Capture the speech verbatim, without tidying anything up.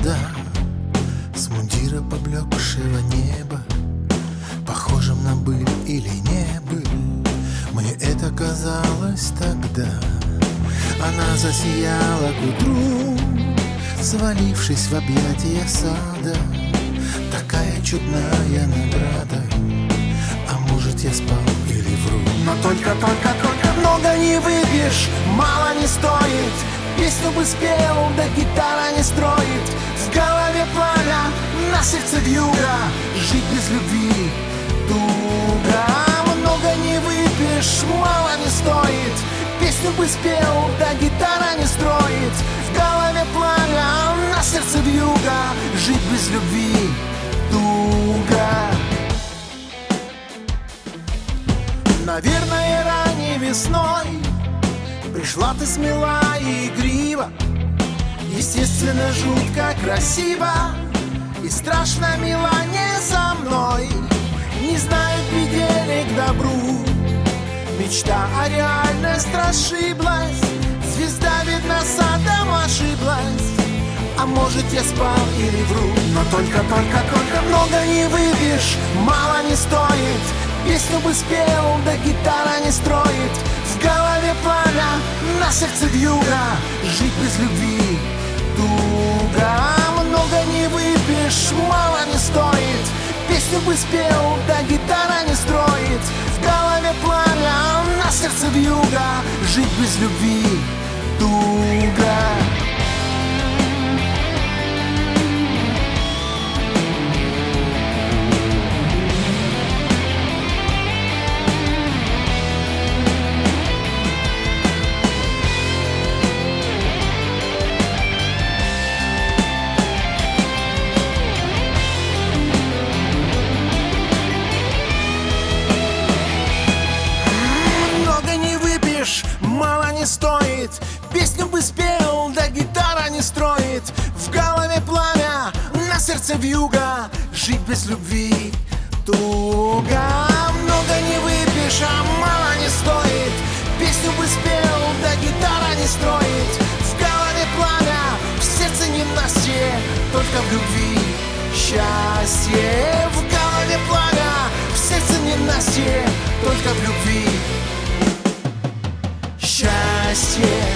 звезда с мундира поблекшего неба, похожим на быль или не быль. Мне это казалось тогда. Она засияла к утру, свалившись в объятия сада. Такая чудная награда. А может, я спал или вру? Но только, только, только много не выпьешь, мало не стоит. Песню бы спел, да гитара не строит. В голове пламя, на сердце вьюга. Жить без любви туго. Много не выпьешь, мало не стоит. Песню бы спел, да гитара не строит. В голове пламя, на сердце вьюга. Жить без любви туго. Наверное, ранней весной пришла ты смела и игрива. Естественно, жутко красиво и страшно мила не со мной. Не знает беде к добру. Мечта, а реальность расшиблась. Звезда, видно, садом ошиблась. А может, я спал или вру? Но только, только, только много не выпьешь, мало не стоит. Песню бы спел, да гитара не строит. В голове пламя, на сердце вьюга. Жить без любви туго. Много не выпьешь, мало не стоит. Песню бы спел, да гитара не строит. В голове пламя, на сердце вьюга. Жить без любви туго. Мало не стоит, песню бы спел, да гитара не строит. В голове пламя, на сердце вьюга. Жить без любви туго. Много не выпьешь, а мало не стоит. Песню бы спел, да гитара не строит. В голове пламя, в сердце ненастье. Только в любви счастье. В голове пламя, в сердце ненастье. Только в любви счастье.